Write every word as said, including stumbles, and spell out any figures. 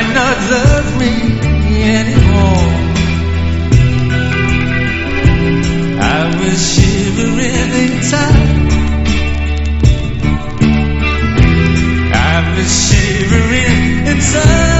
might not love me anymore. I was shivering inside. I was shivering inside.